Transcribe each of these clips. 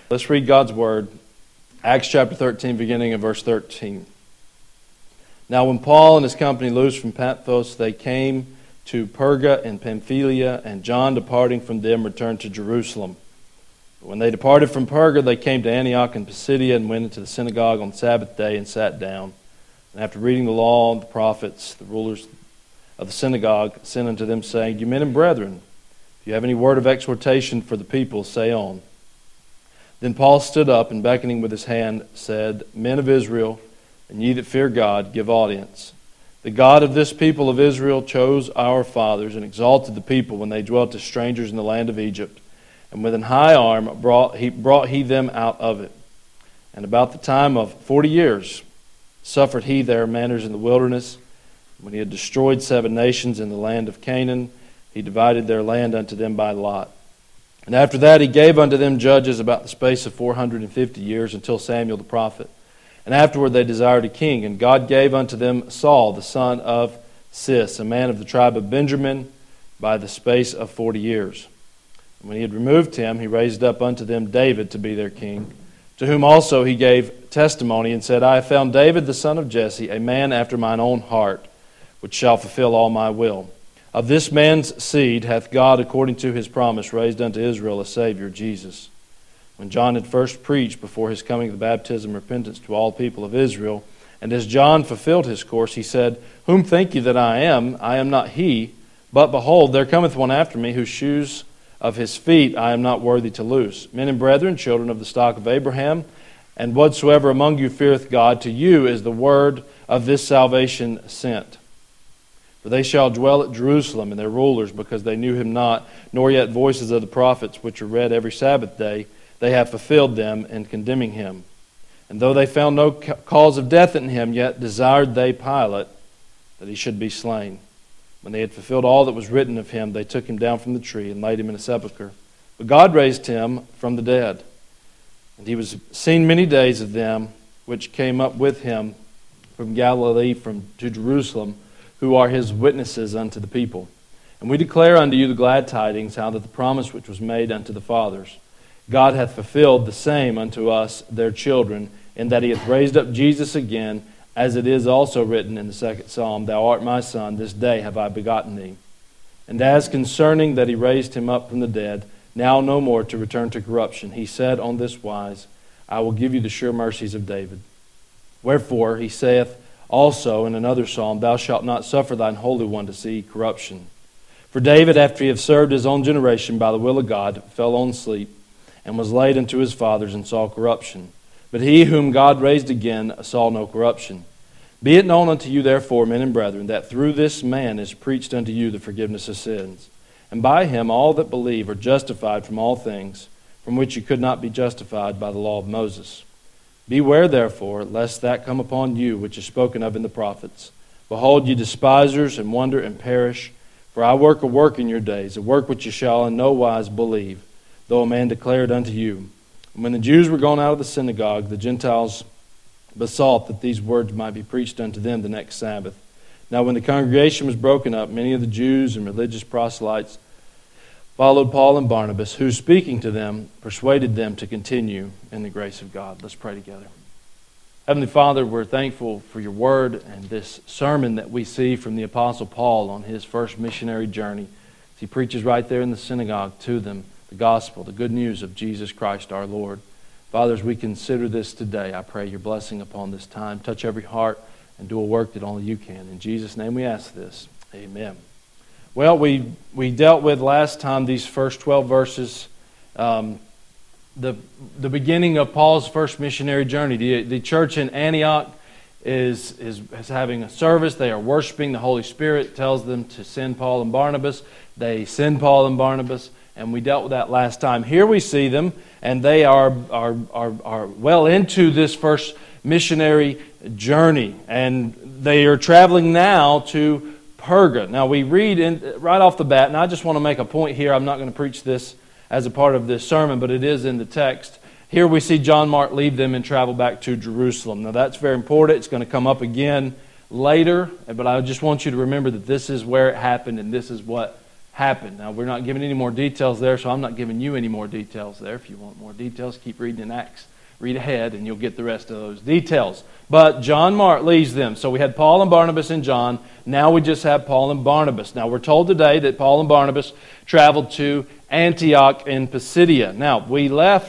Let's read God's Word. Acts chapter 13, beginning in verse 13. Now when Paul and his company loosed from Paphos, they came to Perga and Pamphylia, and John, departing from them, returned to Jerusalem. But when they departed from Perga, they came to Antioch and Pisidia, and went into the synagogue on the Sabbath day and sat down. And after reading the law and the prophets, the rulers of the synagogue sent unto them, saying, You men and brethren, if you have any word of exhortation for the people, say on. Then Paul stood up, and beckoning with his hand, said, Men of Israel, and ye that fear God, give audience. The God of this people of Israel chose our fathers, and exalted the people when they dwelt as strangers in the land of Egypt. And with an high arm brought he them out of it. And about the time of 40 years suffered he their manners in the wilderness. When he had destroyed 7 nations in the land of Canaan, he divided their land unto them by lot. And after that he gave unto them judges about the space of 450 years, until Samuel the prophet. And afterward they desired a king, and God gave unto them Saul the son of Cis, a man of the tribe of Benjamin, by the space of 40 years. And when he had removed him, he raised up unto them David to be their king, to whom also he gave testimony, and said, I have found David the son of Jesse, a man after mine own heart, which shall fulfill all my will. Of this man's seed hath God, according to his promise, raised unto Israel a Savior, Jesus. When John had first preached before his coming the baptism of repentance to all people of Israel, and as John fulfilled his course, he said, Whom think ye that I am? I am not he. But behold, there cometh one after me, whose shoes of his feet I am not worthy to loose. Men and brethren, children of the stock of Abraham, and whatsoever among you feareth God, to you is the word of this salvation sent. For they shall dwell at Jerusalem, and their rulers, because they knew him not, nor yet voices of the prophets, which are read every Sabbath day, they have fulfilled them in condemning him. And though they found no cause of death in him, yet desired they Pilate that he should be slain. When they had fulfilled all that was written of him, they took him down from the tree and laid him in a sepulchre. But God raised him from the dead. And he was seen many days of them which came up with him from Galilee to Jerusalem, who are his witnesses unto the people. And we declare unto you the glad tidings, how that the promise which was made unto the fathers, God hath fulfilled the same unto us, their children, in that he hath raised up Jesus again, as it is also written in the 2nd Psalm, Thou art my son, this day have I begotten thee. And as concerning that he raised him up from the dead, now no more to return to corruption, he said on this wise, I will give you the sure mercies of David. Wherefore he saith also in another psalm, Thou shalt not suffer thine Holy One to see corruption. For David, after he had served his own generation by the will of God, fell on sleep, and was laid unto his fathers, and saw corruption. But he whom God raised again saw no corruption. Be it known unto you therefore, men and brethren, that through this man is preached unto you the forgiveness of sins. And by him all that believe are justified from all things, from which you could not be justified by the law of Moses. Beware therefore, lest that come upon you which is spoken of in the prophets. Behold, ye despisers, and wonder and perish. For I work a work in your days, a work which ye shall in no wise believe, though a man declare it unto you. And when the Jews were gone out of the synagogue, the Gentiles besought that these words might be preached unto them the next Sabbath. Now when the congregation was broken up, many of the Jews and religious proselytes followed Paul and Barnabas, who, speaking to them, persuaded them to continue in the grace of God. Let's pray together. Heavenly Father, we're thankful for your word and this sermon that we see from the Apostle Paul on his first missionary journey. He preaches right there in the synagogue to them the gospel, the good news of Jesus Christ our Lord. Father, as we consider this today, I pray your blessing upon this time. Touch every heart and do a work that only you can. In Jesus' name we ask this. Amen. Well, we dealt with last time these first 12 verses, the beginning of Paul's first missionary journey. The church in Antioch is having a service. They are worshiping. The Holy Spirit tells them to send Paul and Barnabas. They send Paul and Barnabas, and we dealt with that last time. Here we see them, and they are well into this first missionary journey, and they are traveling now to Perga. Now we read right off the bat, and I just want to make a point here. I'm not going to preach this as a part of this sermon, but it is in the text. Here we see John Mark leave them and travel back to Jerusalem. Now that's very important. It's going to come up again later, but I just want you to remember that this is where it happened and this is what happened. Now, we're not giving any more details there, so I'm not giving you any more details there. If you want more details, keep reading in Acts. Read ahead, and you'll get the rest of those details. But John Mark leads them. So we had Paul and Barnabas and John. Now we just have Paul and Barnabas. Now, we're told today that Paul and Barnabas traveled to Antioch in Pisidia. Now, they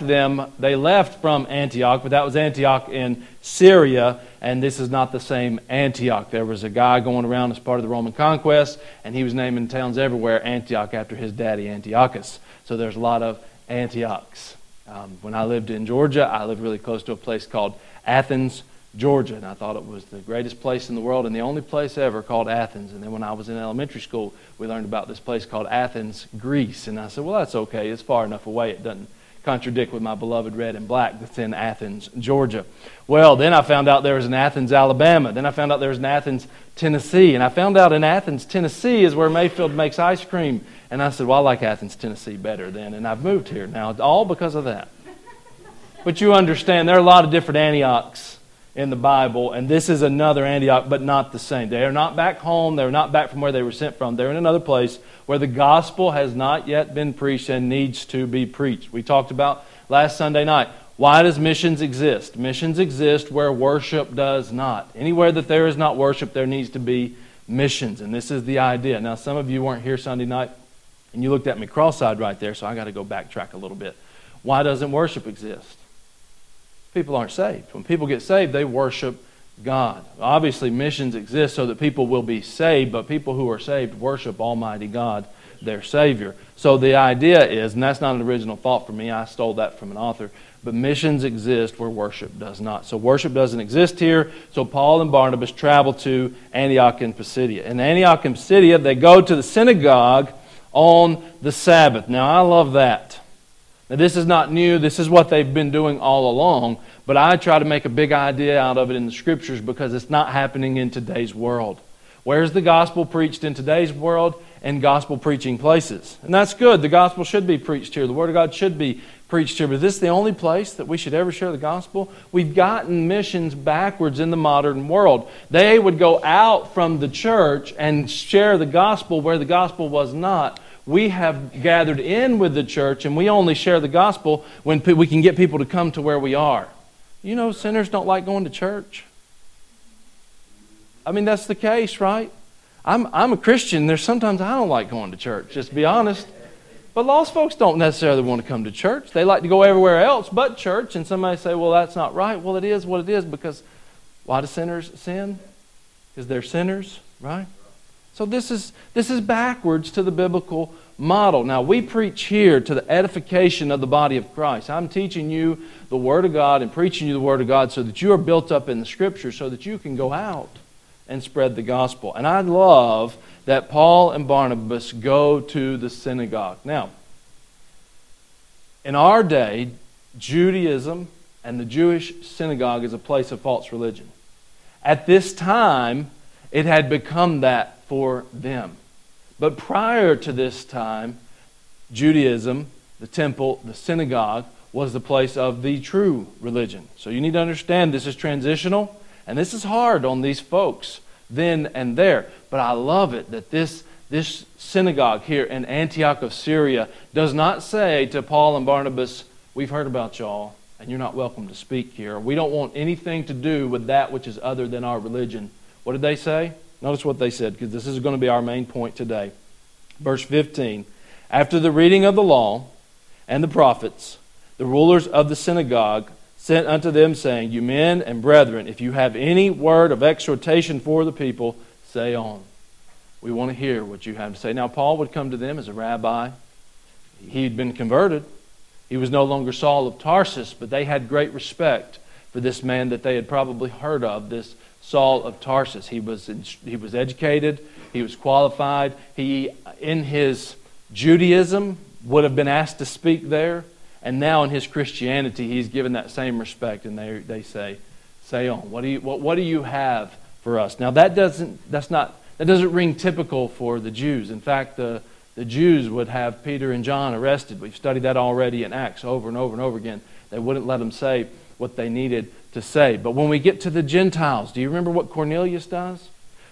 left from Antioch, but that was Antioch in Syria, and this is not the same Antioch. There was a guy going around as part of the Roman conquest, and he was naming towns everywhere Antioch after his daddy, Antiochus. So there's a lot of Antiochs. When I lived in Georgia, I lived really close to a place called Athens, Georgia, and I thought it was the greatest place in the world and the only place ever called Athens. And then when I was in elementary school, we learned about this place called Athens, Greece. And I said, well, that's okay. It's far enough away. It doesn't contradict with my beloved red and black that's in Athens, Georgia. Well, then I found out there was an Athens, Alabama. Then I found out there was an Athens, Tennessee. And I found out in Athens, Tennessee is where Mayfield makes ice cream. And I said, well, I like Athens, Tennessee better then. And I've moved here now, all because of that. But you understand, there are a lot of different Antiochs in the Bible, and this is another Antioch, but not the same. They are not back home. They're not back from where they were sent from. They're in another place where the gospel has not yet been preached and needs to be preached. We talked about last Sunday night. Why does missions exist? Missions exist where worship does not. Anywhere that there is not worship, there needs to be missions, and this is the idea. Now, some of you weren't here Sunday night, and you looked at me cross-eyed right there, so I got to go backtrack a little bit. Why doesn't worship exist? People aren't saved. When people get saved, they worship God. Obviously, missions exist so that people will be saved, but people who are saved worship Almighty God, their Savior. So the idea is, and that's not an original thought for me, I stole that from an author, but missions exist where worship does not. So worship doesn't exist here, so Paul and Barnabas travel to Antioch in Pisidia. In Antioch in Pisidia, they go to the synagogue on the Sabbath. Now, I love that. Now, this is not new. This is what they've been doing all along. But I try to make a big idea out of it in the Scriptures because it's not happening in today's world. Where's the gospel preached in today's world? In gospel preaching places. And that's good. The gospel should be preached here. The Word of God should be preached here. But is this the only place that we should ever share the gospel? We've gotten missions backwards in the modern world. They would go out from the church and share the gospel where the gospel was not. We have gathered in with the church, and we only share the gospel when we can get people to come to where we are. You know, sinners don't like going to church. I mean, that's the case, right? I'm a Christian. There's sometimes I don't like going to church, just to be honest. But lost folks don't necessarily want to come to church. They like to go everywhere else but church. And somebody say, well, that's not right. Well, it is what it is, because why do sinners sin? Because they're sinners, right? So this is backwards to the biblical model. Now, we preach here to the edification of the body of Christ. I'm teaching you the Word of God and preaching you the Word of God so that you are built up in the Scripture so that you can go out and spread the gospel. And I love that Paul and Barnabas go to the synagogue. Now, in our day, Judaism and the Jewish synagogue is a place of false religion. At this time, it had become that for them. But prior to this time, Judaism, the temple, the synagogue, was the place of the true religion. So you need to understand this is transitional, and this is hard on these folks then and there. But I love it that this synagogue here in Antioch of Syria does not say to Paul and Barnabas, we've heard about y'all, and you're not welcome to speak here. We don't want anything to do with that which is other than our religion. What did they say? Notice what they said, because this is going to be our main point today. Verse 15, after the reading of the law and the prophets, the rulers of the synagogue sent unto them, saying, you men and brethren, if you have any word of exhortation for the people, say on. We want to hear what you have to say. Now, Paul would come to them as a rabbi. He'd been converted. He was no longer Saul of Tarsus, but they had great respect for this man that they had probably heard of, this Saul of Tarsus. He was educated. He was qualified. He, in his Judaism, would have been asked to speak there. And now in his Christianity, he's given that same respect. And they say on. What do you have for us? Now that doesn't ring typical for the Jews. In fact, the Jews would have Peter and John arrested. We've studied that already in Acts over and over and over again. They wouldn't let them say what they needed to say. But when we get to the Gentiles, do you remember what Cornelius does?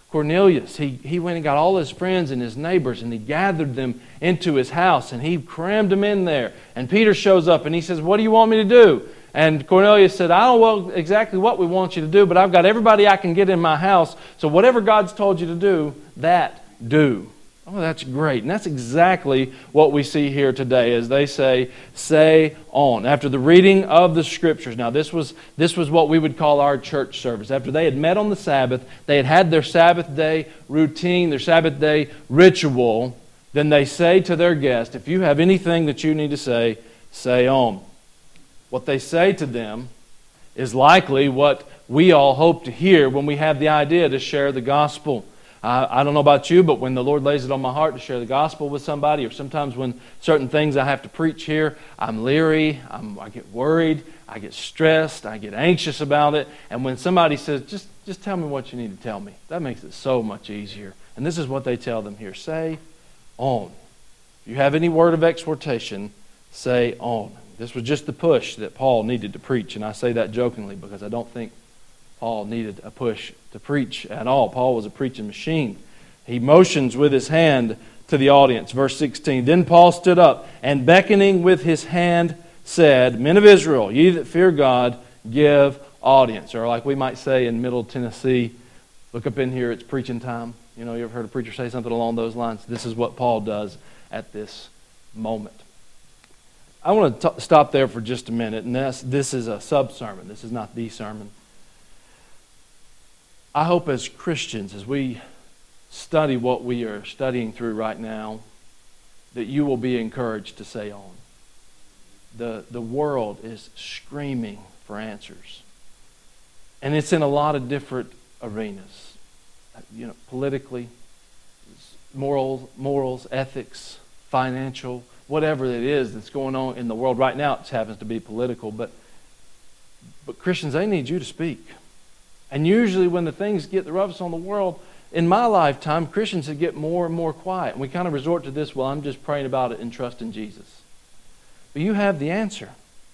Cornelius, he went and got all his friends and his neighbors, and he gathered them into his house, and he crammed them in there. And Peter shows up, and he says, "What do you want me to do?" And Cornelius said, "I don't know exactly what we want you to do, but I've got everybody I can get in my house, so whatever God's told you to do, that do." Oh, that's great. And that's exactly what we see here today as they say on. After the reading of the Scriptures. Now, this was what we would call our church service. After they had met on the Sabbath, they had their Sabbath day routine, their Sabbath day ritual, then they say to their guest, "If you have anything that you need to say, say on." What they say to them is likely what we all hope to hear when we have the idea to share the gospel. I don't know about you, but when the Lord lays it on my heart to share the gospel with somebody, or sometimes when certain things I have to preach here, I'm leery, I get worried, I get stressed, I get anxious about it. And when somebody says, just tell me what you need to tell me, that makes it so much easier. And this is what they tell them here. Say on. If you have any word of exhortation, say on. This was just the push that Paul needed to preach. And I say that jokingly because I don't think Paul needed a push to preach at all. Paul was a preaching machine. He motions with his hand to the audience. Verse 16, "Then Paul stood up and beckoning with his hand said, 'Men of Israel, ye that fear God, give audience.'" Or like we might say in Middle Tennessee, look up in here, it's preaching time. You know, you ever heard a preacher say something along those lines? This is what Paul does at this moment. I want to stop there for just a minute. And this is a sub-sermon. This is not the sermon. I hope as Christians, as we study what we are studying through right now, that you will be encouraged to say on. The world is screaming for answers. And it's in a lot of different arenas. You know, politically, morals, ethics, financial, whatever it is that's going on in the world right now. It happens to be political, but Christians, they need you to speak. And usually when the things get the roughest on the world, in my lifetime, Christians would get more and more quiet. And we kind of resort to this, well, I'm just praying about it and trusting Jesus. But you have the answer.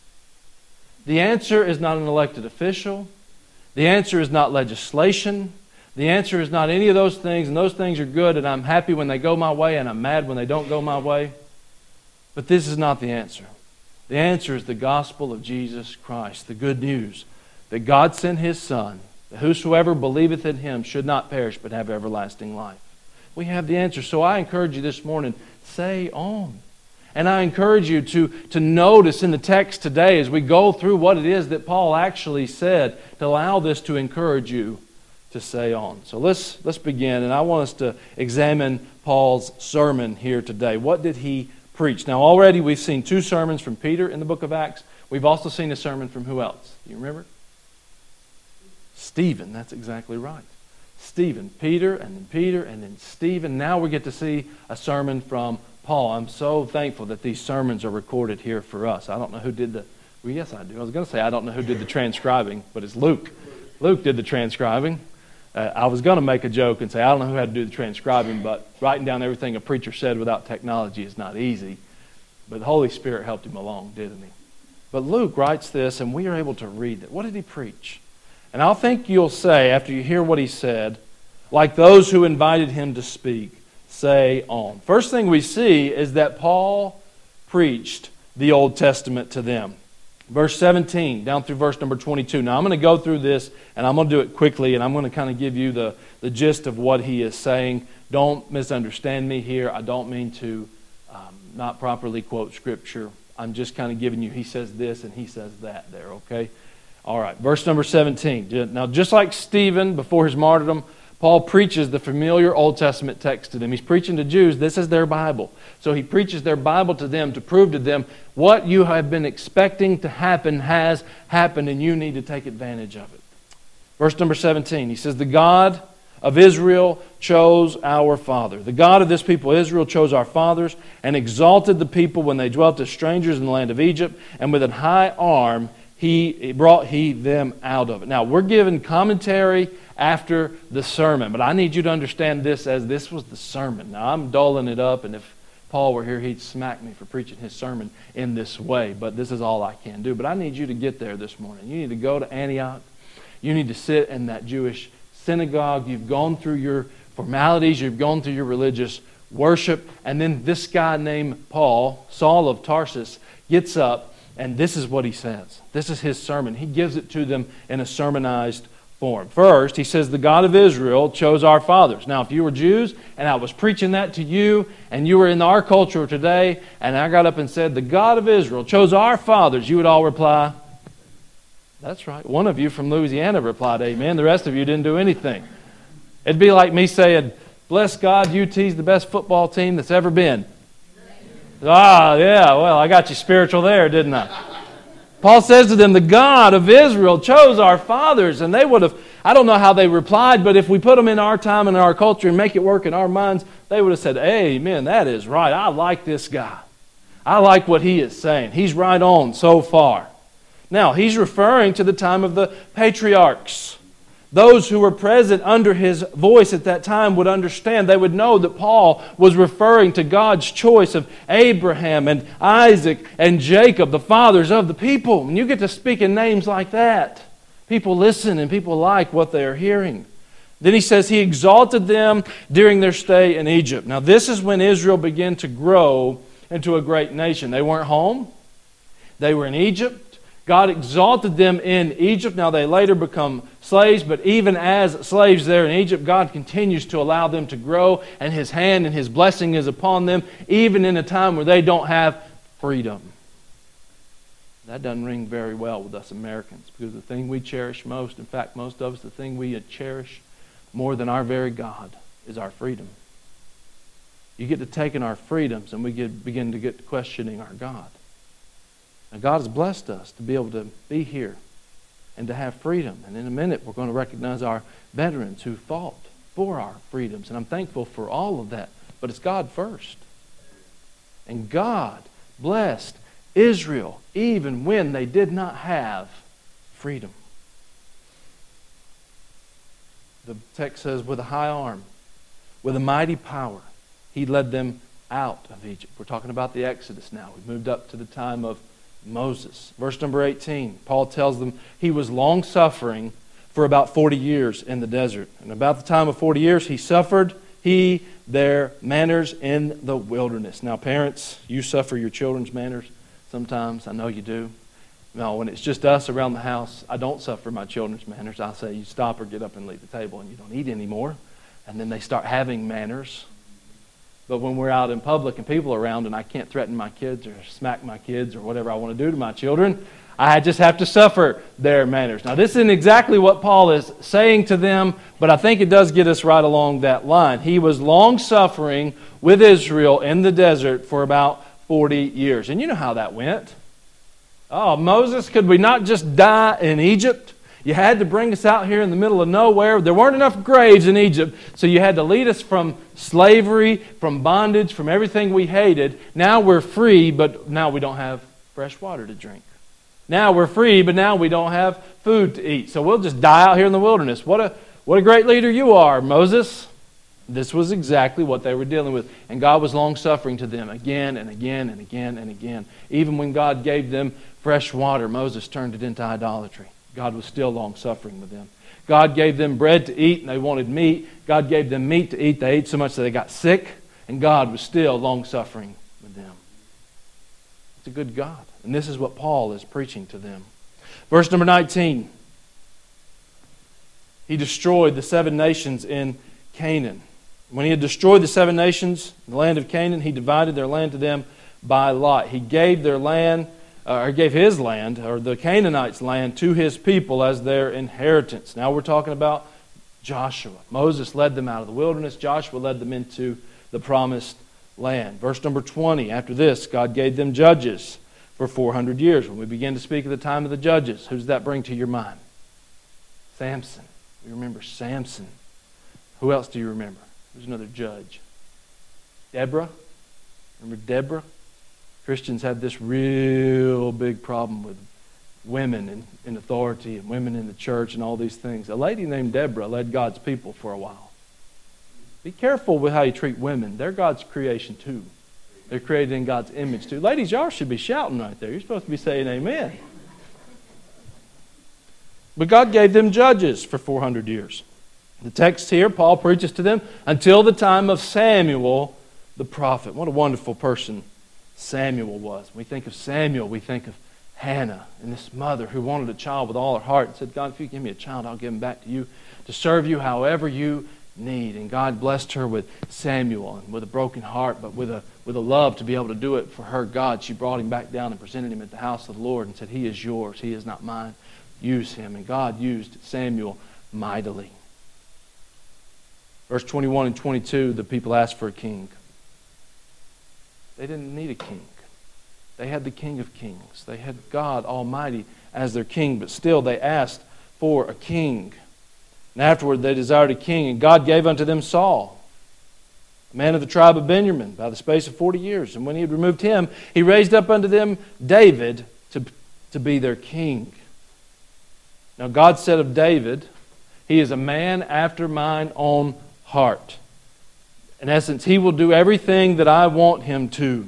The answer is not an elected official. The answer is not legislation. The answer is not any of those things, and those things are good, and I'm happy when they go my way, and I'm mad when they don't go my way. But this is not the answer. The answer is the gospel of Jesus Christ, the good news that God sent His Son, that whosoever believeth in Him should not perish but have everlasting life. We have the answer. So I encourage you this morning, say on. And I encourage you to notice in the text today as we go through what it is that Paul actually said, to allow this to encourage you to say on. So let's begin, and I want us to examine Paul's sermon here today. What did he preach? Now already we've seen 2 sermons from Peter in the book of Acts. We've also seen a sermon from who else? Do you remember? Stephen. That's exactly right. Stephen. Peter, and then Stephen. Now we get to see a sermon from Paul. I'm so thankful that these sermons are recorded here for us. I don't know who did well, yes I do. I was going to say I don't know who did the transcribing, but it's Luke. Luke did the transcribing. I was going to make a joke and say I don't know who had to do the transcribing, but writing down everything a preacher said without technology is not easy. But the Holy Spirit helped him along, didn't he? But Luke writes this, and we are able to read it. What did he preach? And I think you'll say, after you hear what he said, like those who invited him to speak, say on. First thing we see is that Paul preached the Old Testament to them. Verse 17 down through verse number 22. Now I'm going to go through this and I'm going to do it quickly, and I'm going to kind of give you the gist of what he is saying. Don't misunderstand me here. I don't mean to not properly quote Scripture. I'm just kind of giving you, he says this and he says that there, okay? All right, verse number 17. Now just like Stephen before his martyrdom, Paul preaches the familiar Old Testament text to them. He's preaching to Jews. This is their Bible. So he preaches their Bible to them to prove to them what you have been expecting to happen has happened, and you need to take advantage of it. Verse number 17, he says, "The God of Israel chose our father." The God of this people, Israel, chose our fathers and exalted the people when they dwelt as strangers in the land of Egypt, and with an high arm he brought them out of it. Now, we're given commentary after the sermon, but I need you to understand this as this was the sermon. Now, I'm dulling it up, and if Paul were here, he'd smack me for preaching his sermon in this way, but this is all I can do. But I need you to get there this morning. You need to go to Antioch. You need to sit in that Jewish synagogue, you've gone through your formalities, you've gone through your religious worship, and then this guy named Paul, Saul of Tarsus, gets up, and this is what he says. This is his sermon. He gives it to them in a sermonized form. First, he says, the God of Israel chose our fathers. Now, if you were Jews, and I was preaching that to you, and you were in our culture today, and I got up and said, the God of Israel chose our fathers, you would all reply, that's right. One of you from Louisiana replied, amen. The rest of you didn't do anything. It'd be like me saying, bless God, UT's the best football team that's ever been. Ah, yeah, well, I got you spiritual there, didn't I? Paul says to them, the God of Israel chose our fathers, and they would have, I don't know how they replied, but if we put them in our time and our culture and make it work in our minds, they would have said, amen, that is right. I like this guy. I like what he is saying. He's right on so far. Now, he's referring to the time of the patriarchs. Those who were present under his voice at that time would understand. They would know that Paul was referring to God's choice of Abraham and Isaac and Jacob, the fathers of the people. When you get to speak in names like that, people listen and people like what they are hearing. Then he says he exalted them during their stay in Egypt. Now, this is when Israel began to grow into a great nation. They weren't home. They were in Egypt. God exalted them in Egypt. Now they later become slaves, but even as slaves there in Egypt, God continues to allow them to grow, and His hand and His blessing is upon them, even in a time where they don't have freedom. That doesn't ring very well with us Americans, because the thing we cherish most, in fact, most of us, the thing we cherish more than our very God is our freedom. You get to taking our freedoms, and we begin to get to questioning our God. Now, God has blessed us to be able to be here and to have freedom. And in a minute, we're going to recognize our veterans who fought for our freedoms. And I'm thankful for all of that. But it's God first. And God blessed Israel even when they did not have freedom. The text says, with a high arm, with a mighty power, He led them out of Egypt. We're talking about the Exodus now. We've moved up to the time of Moses. Verse number 18, Paul tells them he was long-suffering for about 40 years in the desert. And about the time of 40 years, he suffered, their manners in the wilderness. Now, parents, you suffer your children's manners sometimes. I know you do. No, when it's just us around the house, I don't suffer my children's manners. I say, you stop or get up and leave the table, and you don't eat anymore. And then they start having manners. But when we're out in public and people are around and I can't threaten my kids or smack my kids or whatever I want to do to my children, I just have to suffer their manners. Now, this isn't exactly what Paul is saying to them, but I think it does get us right along that line. He was long-suffering with Israel in the desert for about 40 years. And you know how that went. Oh, Moses, could we not just die in Egypt? You had to bring us out here in the middle of nowhere. There weren't enough graves in Egypt, so you had to lead us from slavery, from bondage, from everything we hated. Now we're free, but now we don't have fresh water to drink. Now we're free, but now we don't have food to eat. So we'll just die out here in the wilderness. What a great leader you are, Moses. This was exactly what they were dealing with. And God was long-suffering to them again and again and again and again. Even when God gave them fresh water, Moses turned it into idolatry. God was still long-suffering with them. God gave them bread to eat and they wanted meat. God gave them meat to eat. They ate so much that they got sick. And God was still long-suffering with them. It's a good God. And this is what Paul is preaching to them. Verse number 19. He destroyed the 7 nations in Canaan. When he had destroyed the 7 nations in the land of Canaan, he divided their land to them by lot. He gave their land, or gave his land, or the Canaanites' land, to his people as their inheritance. Now we're talking about Joshua. Moses led them out of the wilderness. Joshua led them into the promised land. Verse number 20, after this, God gave them judges for 400 years. When we begin to speak of the time of the judges, who does that bring to your mind? Samson. We remember Samson. Who else do you remember? Who's another judge? Deborah. Remember Deborah? Christians have this real big problem with women in authority and women in the church and all these things. A lady named Deborah led God's people for a while. Be careful with how you treat women. They're God's creation too. They're created in God's image too. Ladies, y'all should be shouting right there. You're supposed to be saying amen. But God gave them judges for 400 years. The text here, Paul preaches to them until the time of Samuel the prophet. What a wonderful person Samuel was. When we think of Samuel, we think of Hannah and this mother who wanted a child with all her heart and said, God, if you give me a child, I'll give him back to you to serve you however you need. And God blessed her with Samuel, and with a broken heart, but with a love to be able to do it for her God. She brought him back down and presented him at the house of the Lord and said, He is yours, he is not mine. Use him. And God used Samuel mightily. Verse 21 and 22, the people asked for a king. They didn't need a king. They had the King of Kings. They had God Almighty as their king, but still they asked for a king. And afterward they desired a king, and God gave unto them Saul, a man of the tribe of Benjamin, by the space of 40 years. And when he had removed him, he raised up unto them David to be their king. Now God said of David, he is a man after mine own heart. In essence, he will do everything that I want him to,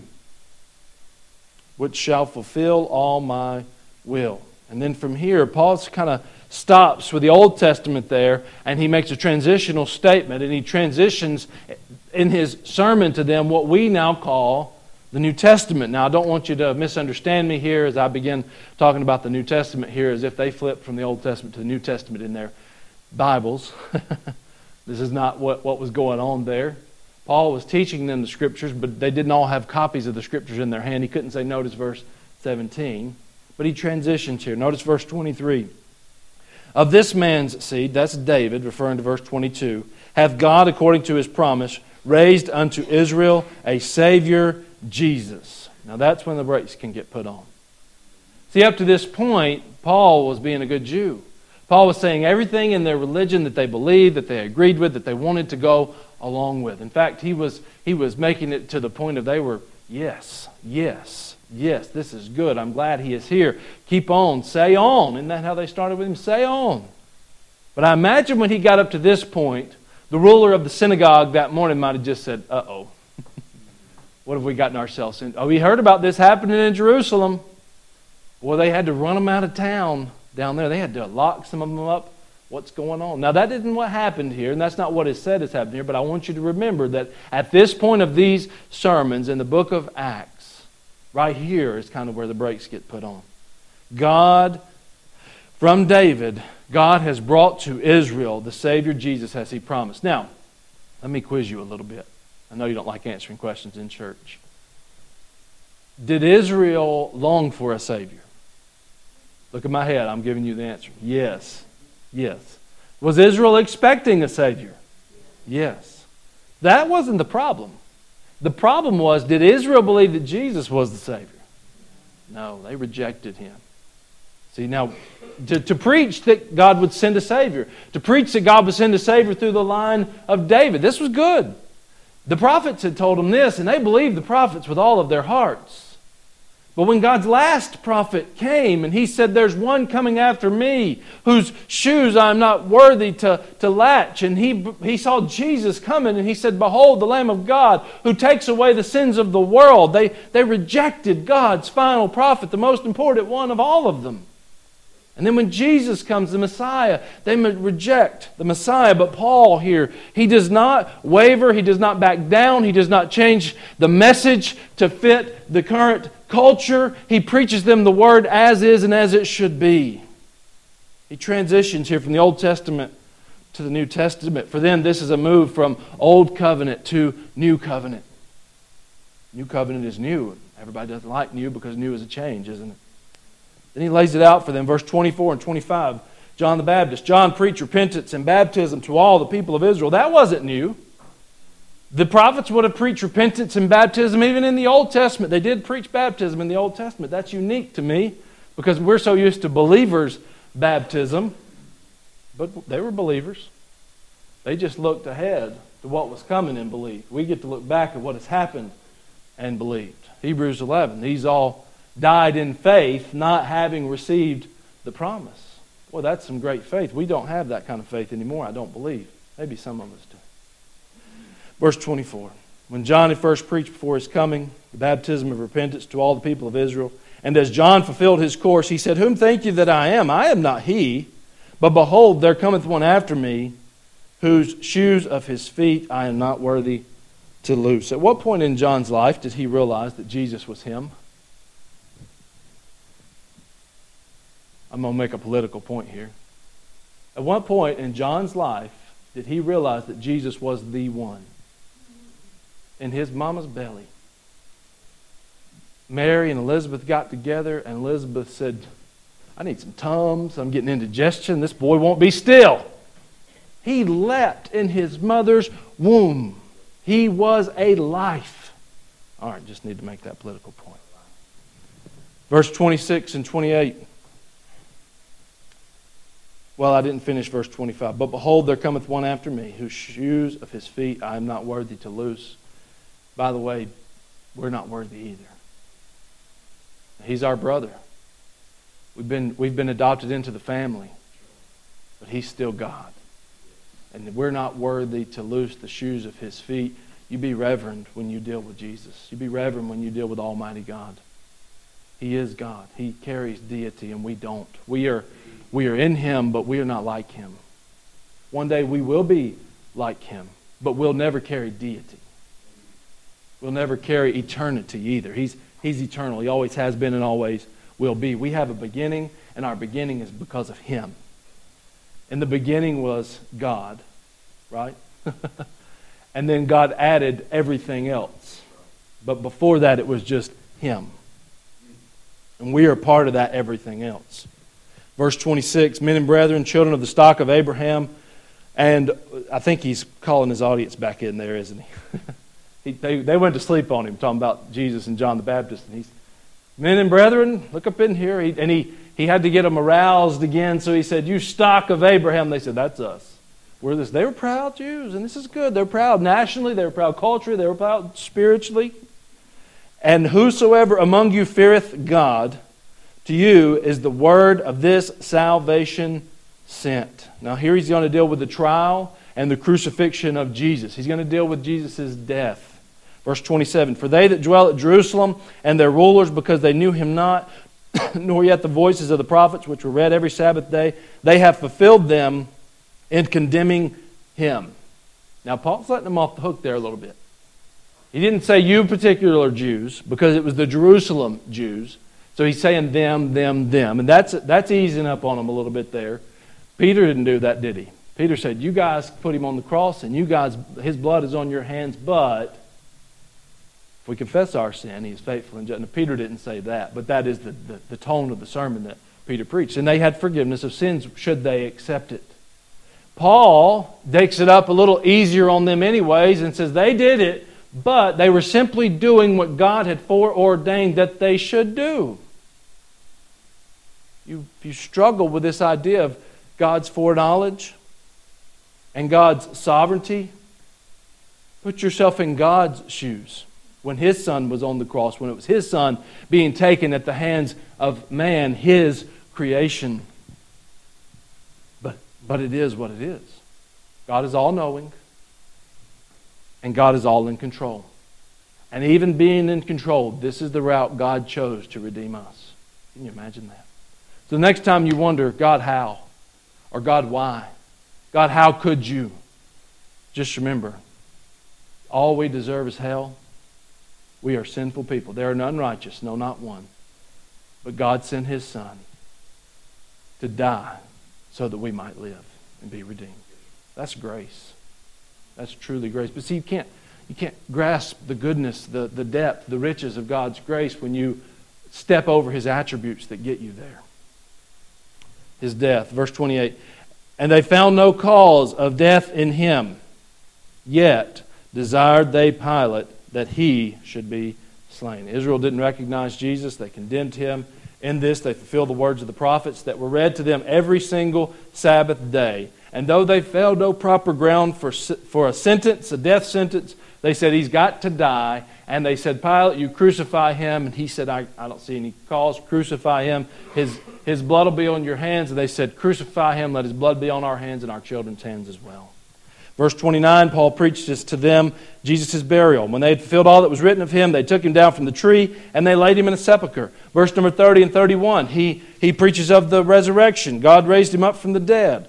which shall fulfill all my will. And then from here, Paul kind of stops with the Old Testament there, and he makes a transitional statement, and he transitions in his sermon to them what we now call the New Testament. Now, I don't want you to misunderstand me here as I begin talking about the New Testament here as if they flipped from the Old Testament to the New Testament in their Bibles. This is not what was going on there. Paul was teaching them the Scriptures, but they didn't all have copies of the Scriptures in their hand. He couldn't say, notice verse 17. But he transitions here. Notice verse 23. Of this man's seed, that's David, referring to verse 22, hath God, according to his promise, raised unto Israel a Savior, Jesus. Now that's when the brakes can get put on. See, up to this point, Paul was being a good Jew. Paul was saying everything in their religion that they believed, that they agreed with, that they wanted to go along with. In fact, he was making it to the point of they were, yes, this is good. I'm glad he is here. Keep on, say on. Isn't that how they started with him? Say on. But I imagine when he got up to this point, the ruler of the synagogue that morning might have just said, uh-oh, what have we gotten ourselves into? Oh, we heard about this happening in Jerusalem. Well, they had to run them out of town down there. They had to lock some of them up. What's going on? Now, that isn't what happened here, and that's not what is said has happened here, but I want you to remember that at this point of these sermons in the book of Acts, right here is kind of where the brakes get put on. God, from David, God has brought to Israel the Savior Jesus as He promised. Now, let me quiz you a little bit. I know you don't like answering questions in church. Did Israel long for a Savior? Look at my head. I'm giving you the answer. Yes. Yes. Was Israel expecting a Savior? Yes. That wasn't the problem. The problem was, did Israel believe that Jesus was the Savior? No, they rejected Him. See, now, to preach that God would send a Savior, to preach that God would send a Savior through the line of David, this was good. The prophets had told them this, and they believed the prophets with all of their hearts. But when God's last prophet came and He said, there's one coming after me whose shoes I'm not worthy to latch. And he saw Jesus coming and He said, behold, the Lamb of God who takes away the sins of the world. They rejected God's final prophet, the most important one of all of them. And then when Jesus comes, the Messiah, they reject the Messiah. But Paul here, he does not waver, he does not back down, he does not change the message to fit the current culture. He preaches them the Word as is and as it should be. He transitions here from the Old Testament to the New Testament. For them, this is a move from Old Covenant to New Covenant. New Covenant is new. Everybody doesn't like new because new is a change, isn't it? Then he lays it out for them, verse 24 and 25. John the Baptist. John preached repentance and baptism to all the people of Israel. That wasn't new. The prophets would have preached repentance and baptism even in the Old Testament. They did preach baptism in the Old Testament. That's unique to me because we're so used to believers' baptism. But they were believers. They just looked ahead to what was coming and believed. We get to look back at what has happened and believed. Hebrews 11. These all died in faith, not having received the promise. Well, that's some great faith. We don't have that kind of faith anymore, I don't believe. Maybe some of us do. Verse 24. When John had first preached before his coming, the baptism of repentance to all the people of Israel, and as John fulfilled his course, he said, whom think you that I am? I am not he, but behold, there cometh one after me, whose shoes of his feet I am not worthy to loose. At what point in John's life did he realize that Jesus was him? I'm going to make a political point here. At what point in John's life did he realize that Jesus was the one? In his mama's belly. Mary and Elizabeth got together, and Elizabeth said, I need some Tums. I'm getting indigestion. This boy won't be still. He leapt in his mother's womb. He was a life. All right, just need to make that political point. Verse 26 and 28. Well, I didn't finish verse 25. But behold, there cometh one after me, whose shoes of his feet I am not worthy to loose. By the way, we're not worthy either. He's our brother. We've been adopted into the family. But he's still God. And we're not worthy to loose the shoes of his feet. You be reverent when you deal with Jesus. You be reverent when you deal with Almighty God. He is God. He carries deity and we don't. We are in him, but we are not like him. One day we will be like him, but we'll never carry deity. We'll never carry eternity either. He's eternal. He always has been and always will be. We have a beginning, and our beginning is because of him. In the beginning was God, right? And then God added everything else. But before that, it was just him. And we are part of that everything else. Verse 26, men and brethren, children of the stock of Abraham. And I think he's calling his audience back in there, isn't he? They went to sleep on him, talking about Jesus and John the Baptist. And he's, men and brethren, look up in here. He had to get them aroused again, so he said, you stock of Abraham. They said, that's us. We're this. They were proud Jews, and this is good. They're proud nationally, they were proud culturally, they were proud spiritually. And whosoever among you feareth God, to you is the word of this salvation sent. Now here he's going to deal with the trial and the crucifixion of Jesus. He's going to deal with Jesus' death. Verse 27, for they that dwell at Jerusalem and their rulers, because they knew him not, nor yet the voices of the prophets which were read every Sabbath day, they have fulfilled them in condemning him. Now Paul's letting them off the hook there a little bit. He didn't say you particular Jews, because it was the Jerusalem Jews. So he's saying them. And that's easing up on them a little bit there. Peter didn't do that, did he? Peter said, you guys put him on the cross, and you guys, his blood is on your hands, but if we confess our sin, he is faithful and just. Now, Peter didn't say that, but that is the tone of the sermon that Peter preached. And they had forgiveness of sins should they accept it. Paul takes it up a little easier on them anyways and says they did it, but they were simply doing what God had foreordained that they should do. You struggle with this idea of God's foreknowledge and God's sovereignty. Put yourself in God's shoes. When his son was on the cross, when it was his son being taken at the hands of man, his creation. But it is what it is. God is all-knowing, and God is all in control. And even being in control, this is the route God chose to redeem us. Can you imagine that? So the next time you wonder, God, how? Or God, why? God, how could you? Just remember, all we deserve is hell. We are sinful people. There are none righteous, no, not one. But God sent his Son to die so that we might live and be redeemed. That's grace. That's truly grace. But see, you can't grasp the goodness, the depth, the riches of God's grace when you step over his attributes that get you there. His death. Verse 28. And they found no cause of death in him, yet desired they Pilate that he should be slain. Israel didn't recognize Jesus. They condemned him. In this, they fulfilled the words of the prophets that were read to them every single Sabbath day. And though they found no proper ground for a sentence, a death sentence, they said, he's got to die. And they said, Pilate, you crucify him. And he said, I don't see any cause. Crucify him. His blood will be on your hands. And they said, crucify him. Let his blood be on our hands and our children's hands as well. Verse 29, Paul preached this to them, Jesus' burial. When they had fulfilled all that was written of him, they took him down from the tree, and they laid him in a sepulchre. Verse number 30 and 31, he preaches of the resurrection. God raised him up from the dead.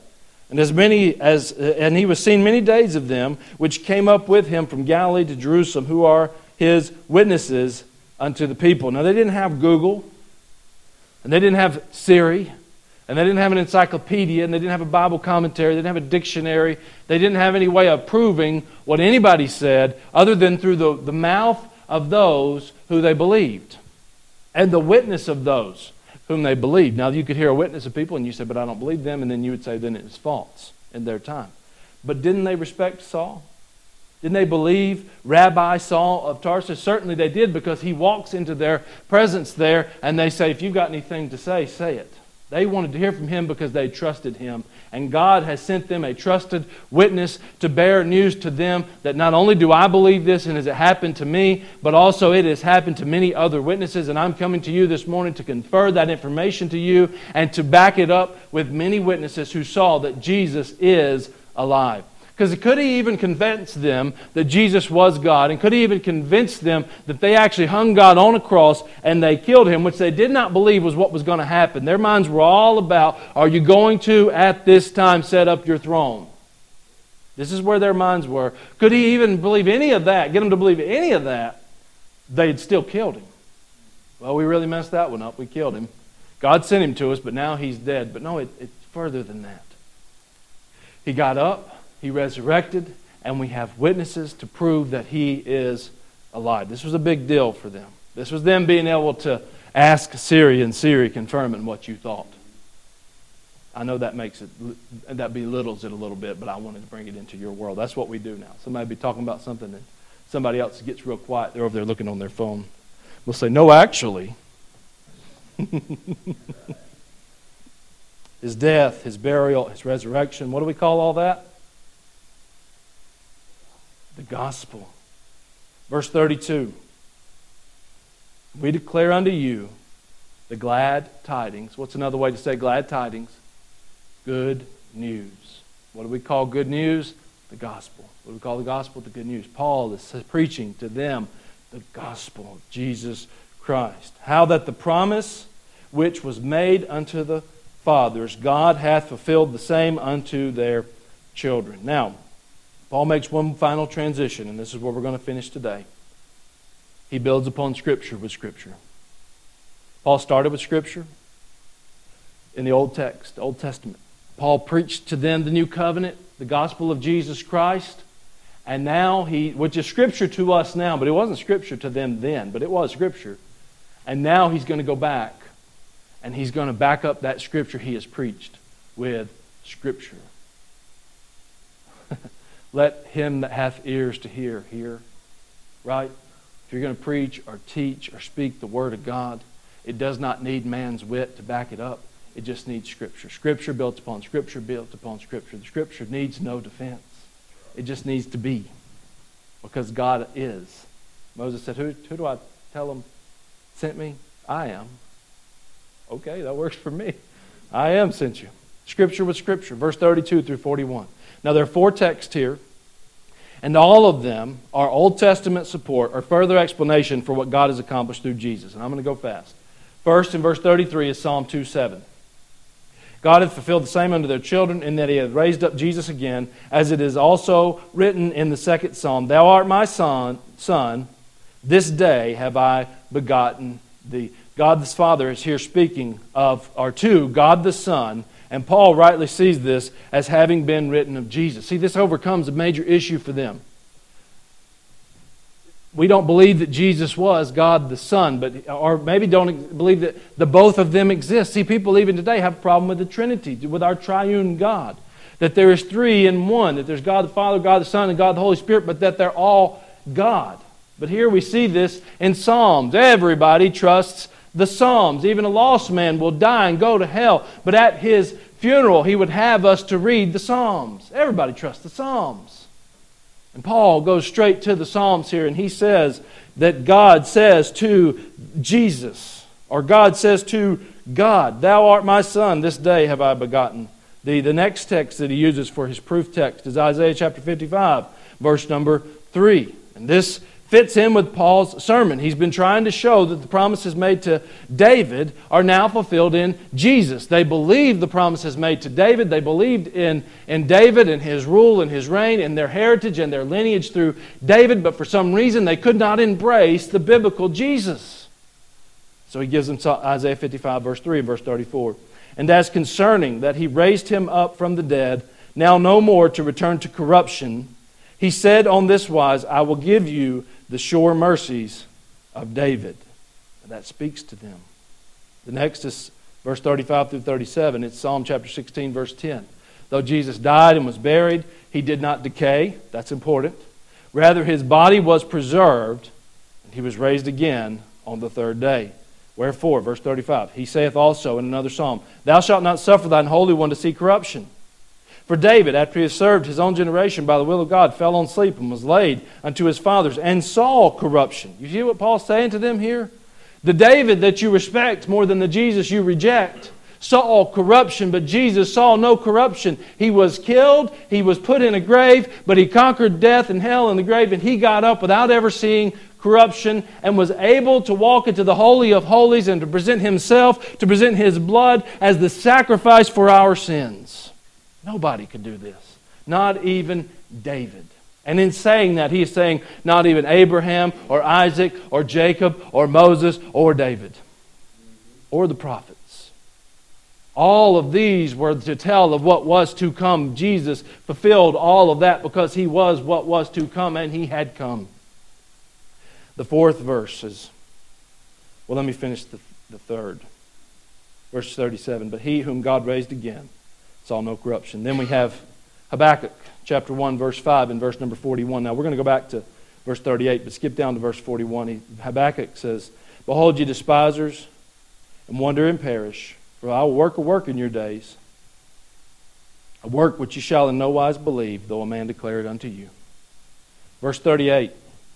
And he was seen many days of them, which came up with him from Galilee to Jerusalem, who are his witnesses unto the people. Now, they didn't have Google, and they didn't have Siri, and they didn't have an encyclopedia, and they didn't have a Bible commentary, they didn't have a dictionary, they didn't have any way of proving what anybody said other than through the mouth of those who they believed and the witness of those whom they believed. Now, you could hear a witness of people and you say, but I don't believe them, and then you would say, then it was false in their time. But didn't they respect Saul? Didn't they believe Rabbi Saul of Tarsus? Certainly they did, because he walks into their presence there and they say, if you've got anything to say, say it. They wanted to hear from him because they trusted him. And God has sent them a trusted witness to bear news to them that not only do I believe this and has it happened to me, but also it has happened to many other witnesses. And I'm coming to you this morning to confer that information to you and to back it up with many witnesses who saw that Jesus is alive. Because could he even convince them that Jesus was God? And could he even convince them that they actually hung God on a cross and they killed him, which they did not believe was what was going to happen? Their minds were all about, are you going to, at this time, set up your throne? This is where their minds were. Could he even believe any of that, get them to believe any of that? They'd still killed him. Well, we really messed that one up. We killed him. God sent him to us, but now he's dead. But no, it's further than that. He got up. He resurrected, and we have witnesses to prove that he is alive. This was a big deal for them. This was them being able to ask Siri, and Siri confirming what you thought. I know that belittles it a little bit, but I wanted to bring it into your world. That's what we do now. Somebody be talking about something, and somebody else gets real quiet. They're over there looking on their phone. We'll say, no, actually. His death, his burial, his resurrection. What do we call all that? The gospel. Verse 32. We declare unto you the glad tidings. What's another way to say glad tidings? Good news. What do we call good news? The gospel. What do we call the gospel? The good news. Paul is preaching to them the gospel of Jesus Christ. How that the promise which was made unto the fathers, God hath fulfilled the same unto their children. Now, Paul makes one final transition, and this is where we're going to finish today. He builds upon Scripture with Scripture. Paul started with Scripture in the Old Testament. Paul preached to them the new covenant, the gospel of Jesus Christ, and now which is Scripture to us now, but it wasn't Scripture to them then, but it was Scripture. And now he's going to go back, and he's going to back up that Scripture he has preached with Scripture. Let him that hath ears to hear, hear. Right? If you're going to preach or teach or speak the Word of God, it does not need man's wit to back it up. It just needs Scripture. Scripture built upon Scripture, built upon Scripture. The Scripture needs no defense. It just needs to be. Because God is. Moses said, who do I tell him sent me? I am. Okay, that works for me. I am sent you. Scripture with Scripture. Verse 32 through 41. Now, there are 4 texts here, and all of them are Old Testament support or further explanation for what God has accomplished through Jesus. And I'm going to go fast. First, in verse 33 is Psalm 2:7. God hath fulfilled the same unto their children, in that he hath raised up Jesus again, as it is also written in the second Psalm, Thou art my son, this day have I begotten thee. God the Father is here speaking of, or to God the Son, and Paul rightly sees this as having been written of Jesus. See, this overcomes a major issue for them. We don't believe that Jesus was God the Son, or maybe don't believe that the both of them exist. See, people even today have a problem with the Trinity, with our triune God. That there is 3 in 1, that there's God the Father, God the Son, and God the Holy Spirit, but that they're all God. But here we see this in Psalms. Everybody trusts the Psalms. Even a lost man will die and go to hell. But at his funeral, he would have us to read the Psalms. Everybody trusts the Psalms. And Paul goes straight to the Psalms here, and he says that God says to Jesus, or God says to God, Thou art my Son, this day have I begotten thee. The next text that he uses for his proof text is Isaiah chapter 55, verse number 3. And this fits in with Paul's sermon. He's been trying to show that the promises made to David are now fulfilled in Jesus. They believed the promises made to David. They believed in David and his rule and his reign and their heritage and their lineage through David, but for some reason they could not embrace the biblical Jesus. So he gives them Isaiah 55, verse 3 and verse 34. And as concerning that he raised him up from the dead, now no more to return to corruption, he said on this wise, I will give you the sure mercies of David. And that speaks to them. The next is verse 35 through 37. It's Psalm chapter 16, verse 10. Though Jesus died and was buried, he did not decay. That's important. Rather, his body was preserved, and he was raised again on the third day. Wherefore, verse 35, he saith also in another psalm, Thou shalt not suffer thine Holy One to see corruption. For David, after he had served his own generation by the will of God, fell on sleep and was laid unto his fathers and saw corruption. You see what Paul's saying to them here? The David that you respect more than the Jesus you reject saw corruption, but Jesus saw no corruption. He was killed, he was put in a grave, but he conquered death and hell and the grave, and he got up without ever seeing corruption and was able to walk into the Holy of Holies and to present himself, to present his blood as the sacrifice for our sins. Nobody could do this. Not even David. And in saying that, he is saying not even Abraham or Isaac or Jacob or Moses or David or the prophets. All of these were to tell of what was to come. Jesus fulfilled all of that because he was what was to come, and he had come. The fourth verse is, well, let me finish the third. Verse 37, but he whom God raised again saw no corruption. Then we have Habakkuk chapter 1, verse 5 and verse number 41. Now we're going to go back to verse 38, but skip down to verse 41. Habakkuk says, Behold, ye despisers, and wonder and perish, for I will work a work in your days, a work which ye shall in no wise believe, though a man declare it unto you. Verse 38,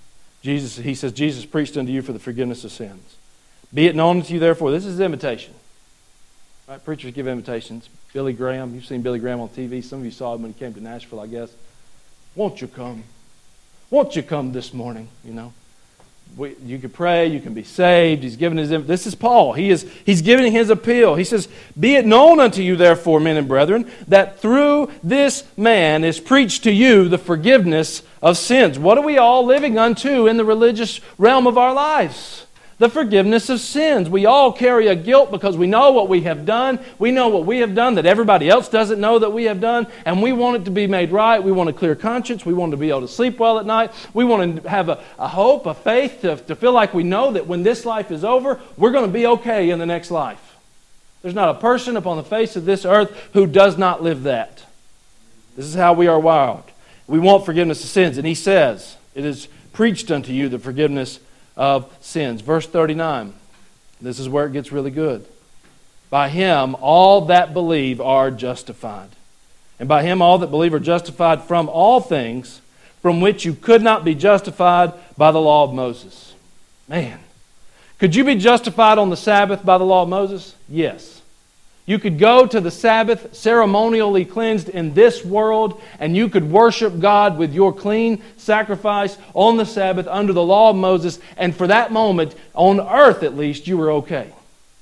he says, Jesus preached unto you for the forgiveness of sins. Be it known unto you, therefore, this is invitation. Right, preachers give invitations. Billy Graham, you've seen Billy Graham on TV. Some of you saw him when he came to Nashville, I guess. Won't you come? Won't you come this morning? You know, you can pray, you can be saved. He's giving this is Paul. He's giving his appeal. He says, Be it known unto you, therefore, men and brethren, that through this man is preached to you the forgiveness of sins. What are we all living unto in the religious realm of our lives? The forgiveness of sins. We all carry a guilt because we know what we have done. We know what we have done that everybody else doesn't know that we have done, and we want it to be made right. We want a clear conscience. We want to be able to sleep well at night. We want to have a hope, a faith, to feel like we know that when this life is over, we're going to be okay in the next life. There's not a person upon the face of this earth who does not live that. This is how we are wired. We want forgiveness of sins, and he says, It is preached unto you the forgiveness of sins. Verse 39. This is where it gets really good. By him all that believe are justified. And by him all that believe are justified from all things from which you could not be justified by the law of Moses. Man. Could you be justified on the Sabbath by the law of Moses? Yes. You could go to the Sabbath ceremonially cleansed in this world, and you could worship God with your clean sacrifice on the Sabbath under the law of Moses, and for that moment, on earth at least, you were okay.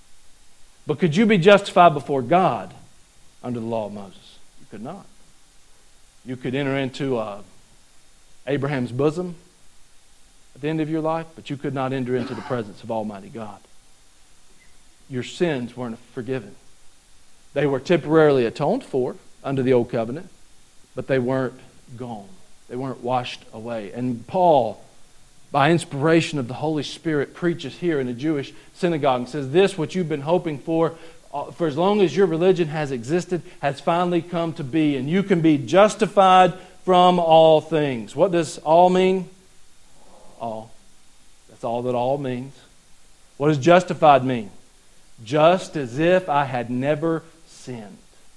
But could you be justified before God under the law of Moses? You could not. You could enter into Abraham's bosom at the end of your life, but you could not enter into the presence of Almighty God. Your sins weren't forgiven. They were temporarily atoned for under the old covenant, but they weren't gone. They weren't washed away. And Paul, by inspiration of the Holy Spirit, preaches here in a Jewish synagogue and says, this, what you've been hoping for as long as your religion has existed, has finally come to be. And you can be justified from all things. What does all mean? All. That's all that all means. What does justified mean? Just as if I had never sinned.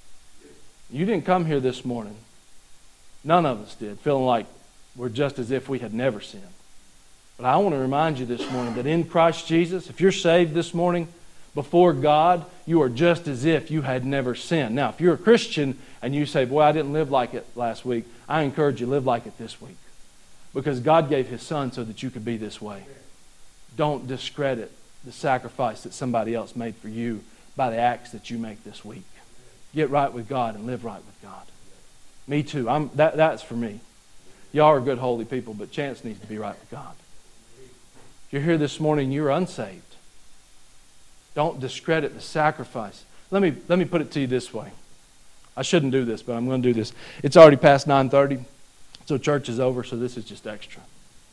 You didn't come here this morning. None of us did, feeling like we're just as if we had never sinned. But I want to remind you this morning that in Christ Jesus, if you're saved this morning, before God, you are just as if you had never sinned. Now, if you're a Christian and you say, boy, I didn't live like it last week, I encourage you to live like it this week. because God gave His Son so that you could be this way. Don't discredit the sacrifice that somebody else made for you by the acts that you make this week. Get right with God and live right with God. Me too. That's for me. Y'all are good, holy people, but Chance needs to be right with God. If you're here this morning and you're unsaved, don't discredit the sacrifice. Let me put it to you this way. I shouldn't do this, but I'm going to do this. It's already past 9:30, so church is over, so this is just extra.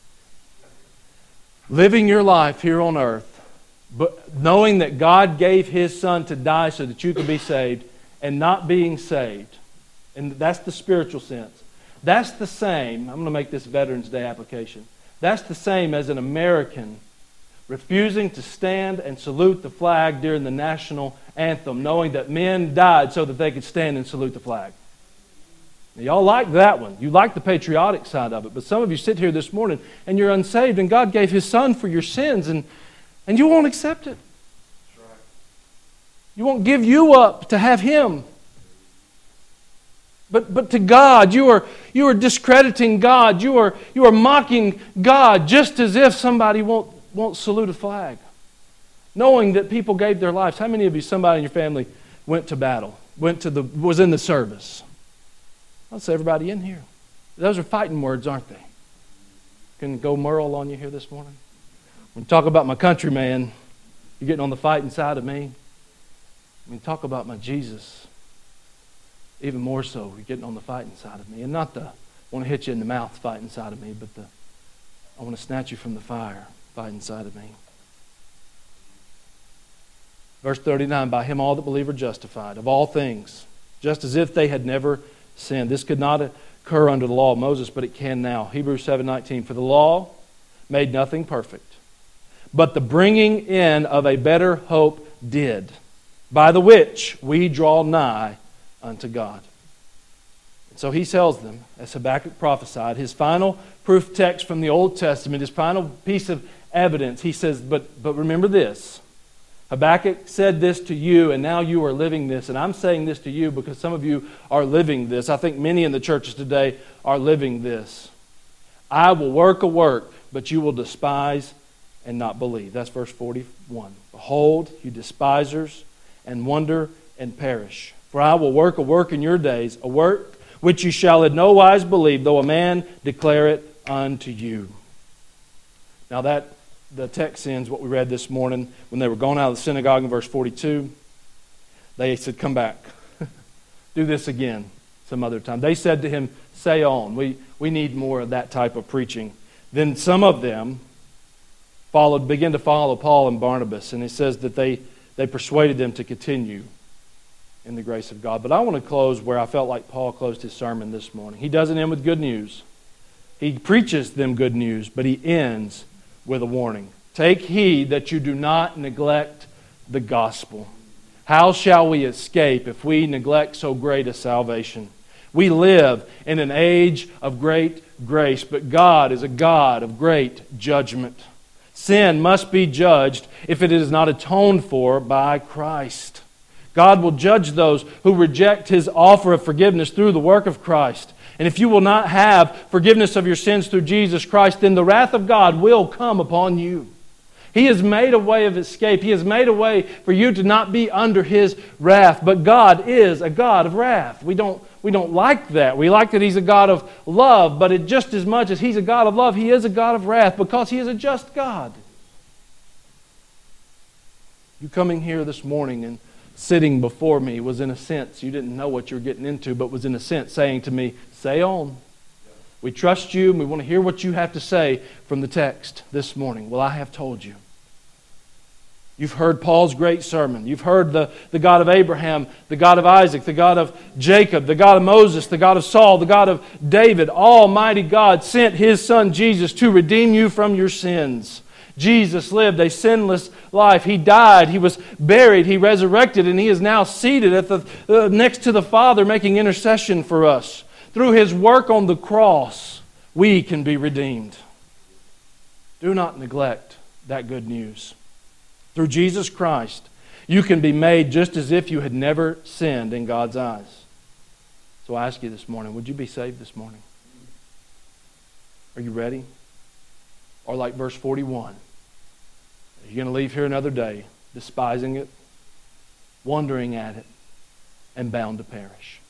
Living your life here on earth, but knowing that God gave His Son to die so that you could be saved, and not being saved, and that's the spiritual sense. That's the same, I'm going to make this Veterans Day application, that's the same as an American refusing to stand and salute the flag during the national anthem, knowing that men died so that they could stand and salute the flag. Now, y'all like that one. You like the patriotic side of it, but some of you sit here this morning and you're unsaved, and God gave His Son for your sins, and you won't accept it. That's right. You won't give you up to have Him. But to God, you are discrediting God. You are mocking God, just as if somebody won't salute a flag, knowing that people gave their lives. How many of you, somebody in your family, went to battle, was in the service? I'll say everybody in here. Those are fighting words, aren't they? Can go Merle on you here this morning? When you talk about my countryman, you're getting on the fighting side of me. When you talk about my Jesus, even more so, you're getting on the fighting side of me. And not the want to hit you in the mouth fighting side of me, but I want to snatch you from the fire fighting side of me. Verse 39, by Him all that believe are justified of all things, just as if they had never sinned. This could not occur under the law of Moses, but it can now. Hebrews 7:19, for the law made nothing perfect, but the bringing in of a better hope did, by the which we draw nigh unto God. And so he tells them, as Habakkuk prophesied, his final proof text from the Old Testament, his final piece of evidence. He says, but remember this. Habakkuk said this to you, and now you are living this. And I'm saying this to you because some of you are living this. I think many in the churches today are living this. I will work a work, but you will despise and not believe. That's verse 41. Behold, you despisers, and wonder and perish. For I will work a work in your days, a work which you shall in no wise believe, though a man declare it unto you. Now the text ends what we read this morning. When they were going out of the synagogue in verse 42, they said, come back. Do this again some other time. They said to him, say on. We need more of that type of preaching. Then some of them began to follow Paul and Barnabas. And it says that they persuaded them to continue in the grace of God. But I want to close where I felt like Paul closed his sermon this morning. He doesn't end with good news. He preaches them good news, but he ends with a warning. Take heed that you do not neglect the gospel. How shall we escape if we neglect so great a salvation? We live in an age of great grace, but God is a God of great judgment. Sin must be judged if it is not atoned for by Christ. God will judge those who reject His offer of forgiveness through the work of Christ. And if you will not have forgiveness of your sins through Jesus Christ, then the wrath of God will come upon you. He has made a way of escape. He has made a way for you to not be under His wrath. But God is a God of wrath. We don't like that. We like that He's a God of love, but just as much as He's a God of love, He is a God of wrath because He is a just God. You coming here this morning and sitting before me was in a sense, you didn't know what you were getting into, but was in a sense saying to me, say on. We trust you and we want to hear what you have to say from the text this morning. Well, I have told you. You've heard Paul's great sermon. You've heard the God of Abraham, the God of Isaac, the God of Jacob, the God of Moses, the God of Saul, the God of David. Almighty God sent His Son Jesus to redeem you from your sins. Jesus lived a sinless life. He died. He was buried. He resurrected. And He is now seated at the next to the Father making intercession for us. Through His work on the cross, we can be redeemed. Do not neglect that good news. Through Jesus Christ, you can be made just as if you had never sinned in God's eyes. So I ask you this morning, would you be saved this morning? Are you ready? Or like verse 41, you're going to leave here another day, despising it, wondering at it, and bound to perish.